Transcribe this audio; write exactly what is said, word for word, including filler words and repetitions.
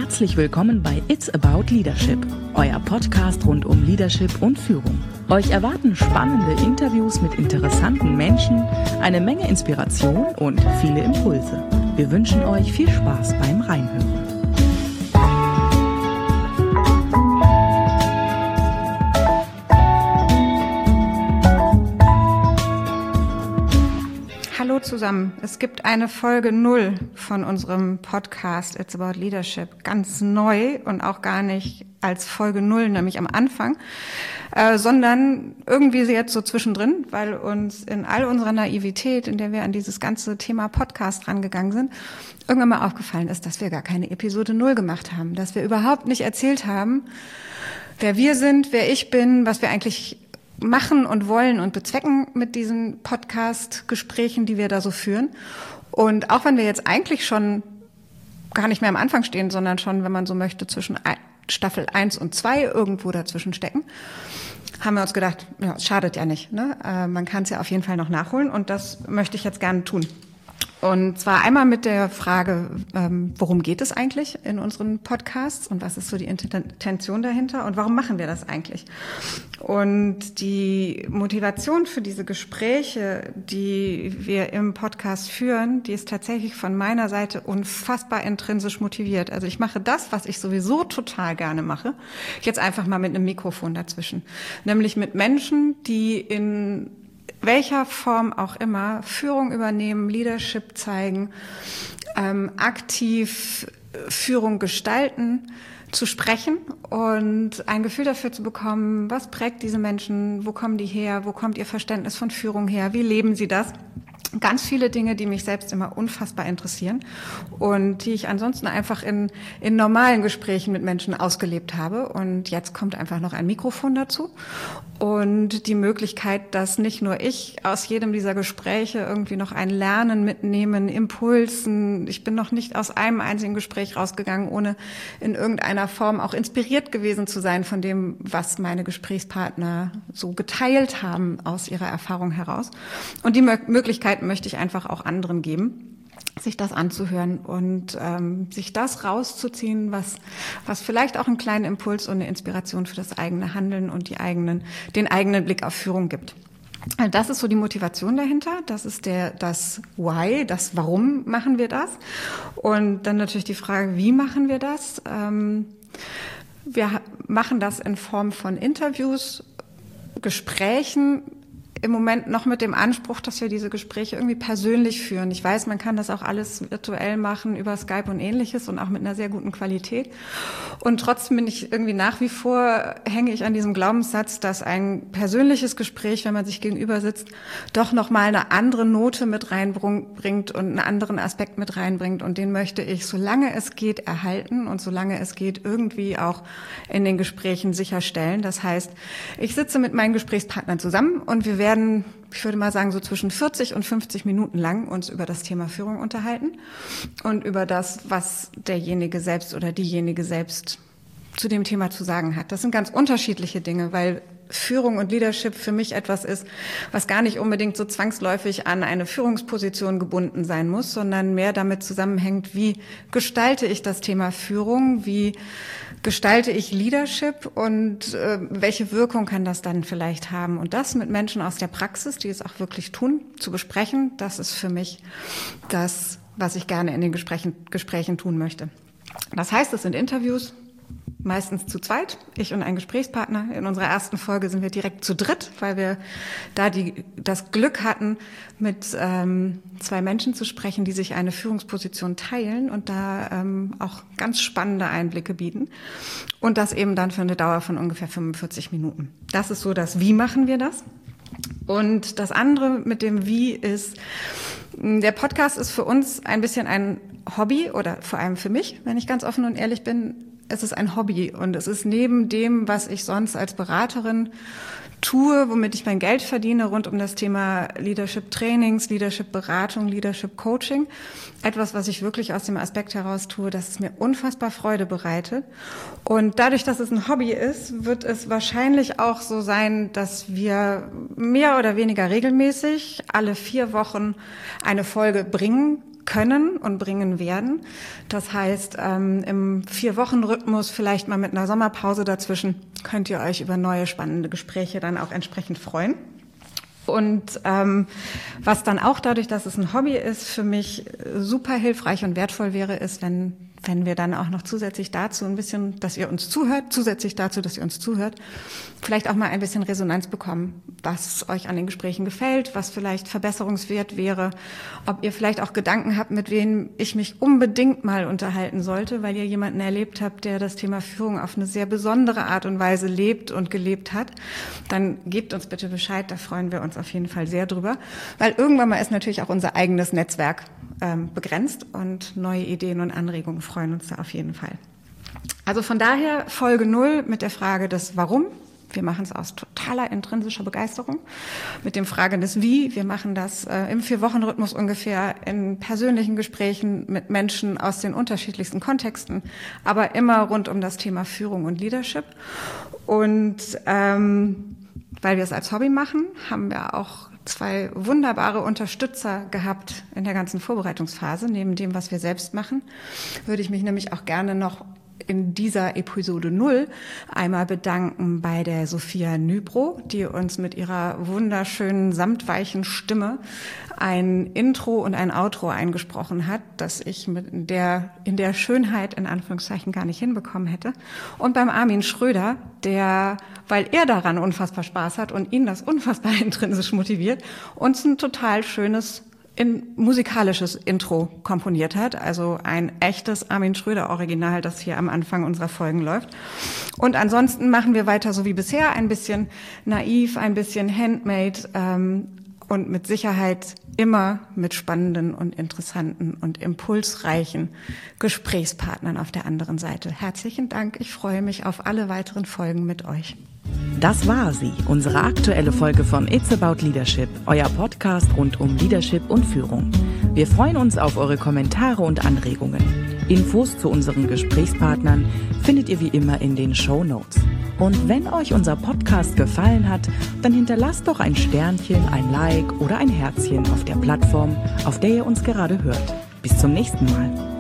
Herzlich willkommen bei It's About Leadership, euer Podcast rund um Leadership und Führung. Euch erwarten spannende Interviews mit interessanten Menschen, eine Menge Inspiration und viele Impulse. Wir wünschen euch viel Spaß beim Reinhören. Hallo zusammen. Es gibt eine Folge null von unserem Podcast It's About Leadership, ganz neu und auch gar nicht als Folge null, nämlich am Anfang, äh, sondern irgendwie jetzt so zwischendrin, weil uns in all unserer Naivität, in der wir an dieses ganze Thema Podcast rangegangen sind, irgendwann mal aufgefallen ist, dass wir gar keine Episode null gemacht haben, dass wir überhaupt nicht erzählt haben, wer wir sind, wer ich bin, was wir eigentlich machen und wollen und bezwecken mit diesen Podcast-Gesprächen, die wir da so führen. Und auch wenn wir jetzt eigentlich schon gar nicht mehr am Anfang stehen, sondern schon, wenn man so möchte, zwischen Staffel eins und zwei irgendwo dazwischen stecken, haben wir uns gedacht, ja, es schadet ja nicht, ne? Äh, man kann es ja auf jeden Fall noch nachholen und das möchte ich jetzt gerne tun. Und zwar einmal mit der Frage, ähm, worum geht es eigentlich in unseren Podcasts und was ist so die Intention dahinter und warum machen wir das eigentlich? Und die Motivation für diese Gespräche, die wir im Podcast führen, die ist tatsächlich von meiner Seite unfassbar intrinsisch motiviert. Also ich mache das, was ich sowieso total gerne mache, jetzt einfach mal mit einem Mikrofon dazwischen. Nämlich mit Menschen, die in welcher Form auch immer Führung übernehmen, Leadership zeigen, ähm, aktiv Führung gestalten, zu sprechen und ein Gefühl dafür zu bekommen, was prägt diese Menschen, wo kommen die her, wo kommt ihr Verständnis von Führung her, wie leben sie das? Ganz viele Dinge, die mich selbst immer unfassbar interessieren und die ich ansonsten einfach in, in normalen Gesprächen mit Menschen ausgelebt habe. Und jetzt kommt einfach noch ein Mikrofon dazu und die Möglichkeit, dass nicht nur ich aus jedem dieser Gespräche irgendwie noch ein Lernen mitnehmen, Impulsen. Ich bin noch nicht aus einem einzigen Gespräch rausgegangen, ohne in irgendeiner Form auch inspiriert gewesen zu sein von dem, was meine Gesprächspartner so geteilt haben aus ihrer Erfahrung heraus. Und die Möglichkeit möchte ich einfach auch anderen geben, sich das anzuhören und ähm, sich das rauszuziehen, was was vielleicht auch einen kleinen Impuls und eine Inspiration für das eigene Handeln und die eigenen den eigenen Blick auf Führung gibt. Also das ist so die Motivation dahinter, das ist der das Why, das Warum machen wir das und dann natürlich die Frage, wie machen wir das? Ähm, wir machen das in Form von Interviews, Gesprächen, im Moment noch mit dem Anspruch, dass wir diese Gespräche irgendwie persönlich führen. Ich weiß, man kann das auch alles virtuell machen über Skype und Ähnliches und auch mit einer sehr guten Qualität. Und trotzdem bin ich irgendwie nach wie vor, hänge ich an diesem Glaubenssatz, dass ein persönliches Gespräch, wenn man sich gegenüber sitzt, doch nochmal eine andere Note mit reinbringt und einen anderen Aspekt mit reinbringt. Und den möchte ich, solange es geht, erhalten und solange es geht, irgendwie auch in den Gesprächen sicherstellen. Das heißt, ich sitze mit meinen Gesprächspartnern zusammen und wir werden ich würde mal sagen, so zwischen vierzig und fünfzig Minuten lang uns über das Thema Führung unterhalten und über das, was derjenige selbst oder diejenige selbst zu dem Thema zu sagen hat. Das sind ganz unterschiedliche Dinge, weil Führung und Leadership für mich etwas ist, was gar nicht unbedingt so zwangsläufig an eine Führungsposition gebunden sein muss, sondern mehr damit zusammenhängt, wie gestalte ich das Thema Führung, wie gestalte ich Leadership und äh, welche Wirkung kann das dann vielleicht haben? Und das mit Menschen aus der Praxis, die es auch wirklich tun, zu besprechen, das ist für mich das, was ich gerne in den Gesprächen, Gesprächen tun möchte. Das heißt, es sind Interviews, meistens zu zweit, ich und ein Gesprächspartner. In unserer ersten Folge sind wir direkt zu dritt, weil wir da die, das Glück hatten, mit ähm, zwei Menschen zu sprechen, die sich eine Führungsposition teilen und da ähm, auch ganz spannende Einblicke bieten. Und das eben dann für eine Dauer von ungefähr fünfundvierzig Minuten. Das ist so das Wie machen wir das? Und das andere mit dem Wie ist, der Podcast ist für uns ein bisschen ein Hobby oder vor allem für mich, wenn ich ganz offen und ehrlich bin, es ist ein Hobby und es ist neben dem, was ich sonst als Beraterin tue, womit ich mein Geld verdiene, rund um das Thema Leadership Trainings, Leadership Beratung, Leadership Coaching. Etwas, was ich wirklich aus dem Aspekt heraus tue, dass es mir unfassbar Freude bereitet. Und dadurch, dass es ein Hobby ist, wird es wahrscheinlich auch so sein, dass wir mehr oder weniger regelmäßig alle vier Wochen eine Folge bringen können und bringen werden. Das heißt, ähm, im Vier-Wochen-Rhythmus, vielleicht mal mit einer Sommerpause dazwischen, könnt ihr euch über neue spannende Gespräche dann auch entsprechend freuen. Und ähm, was dann auch dadurch, dass es ein Hobby ist, für mich super hilfreich und wertvoll wäre, ist, wenn wenn wir dann auch noch zusätzlich dazu ein bisschen, dass ihr uns zuhört, zusätzlich dazu, dass ihr uns zuhört, vielleicht auch mal ein bisschen Resonanz bekommen, was euch an den Gesprächen gefällt, was vielleicht verbesserungswert wäre, ob ihr vielleicht auch Gedanken habt, mit wem ich mich unbedingt mal unterhalten sollte, weil ihr jemanden erlebt habt, der das Thema Führung auf eine sehr besondere Art und Weise lebt und gelebt hat, dann gebt uns bitte Bescheid, da freuen wir uns auf jeden Fall sehr drüber, weil irgendwann mal ist natürlich auch unser eigenes Netzwerk ähm, begrenzt und neue Ideen und Anregungen freuen uns da auf jeden Fall. Also von daher Folge null mit der Frage des Warum. Wir machen es aus totaler intrinsischer Begeisterung. Mit dem Frage des Wie. Wir machen das äh, im Vier-Wochen-Rhythmus ungefähr in persönlichen Gesprächen mit Menschen aus den unterschiedlichsten Kontexten, aber immer rund um das Thema Führung und Leadership. Und ähm, weil wir es als Hobby machen, haben wir auch zwei wunderbare Unterstützer gehabt in der ganzen Vorbereitungsphase. Neben dem, was wir selbst machen, würde ich mich nämlich auch gerne noch in dieser Episode null einmal bedanken bei der Sophia Nybro, die uns mit ihrer wunderschönen, samtweichen Stimme ein Intro und ein Outro eingesprochen hat, das ich mit der, in der Schönheit in Anführungszeichen gar nicht hinbekommen hätte. Und beim Armin Schröder, der, weil er daran unfassbar Spaß hat und ihn das unfassbar intrinsisch motiviert, uns ein total schönes in musikalisches Intro komponiert hat, also ein echtes Armin Schröder Original, das hier am Anfang unserer Folgen läuft. Und ansonsten machen wir weiter so wie bisher, ein bisschen naiv, ein bisschen handmade ähm, und mit Sicherheit immer mit spannenden und interessanten und impulsreichen Gesprächspartnern auf der anderen Seite. Herzlichen Dank, ich freue mich auf alle weiteren Folgen mit euch. Das war sie, unsere aktuelle Folge von It's About Leadership, euer Podcast rund um Leadership und Führung. Wir freuen uns auf eure Kommentare und Anregungen. Infos zu unseren Gesprächspartnern findet ihr wie immer in den Shownotes. Und wenn euch unser Podcast gefallen hat, dann hinterlasst doch ein Sternchen, ein Like oder ein Herzchen auf der Plattform, auf der ihr uns gerade hört. Bis zum nächsten Mal.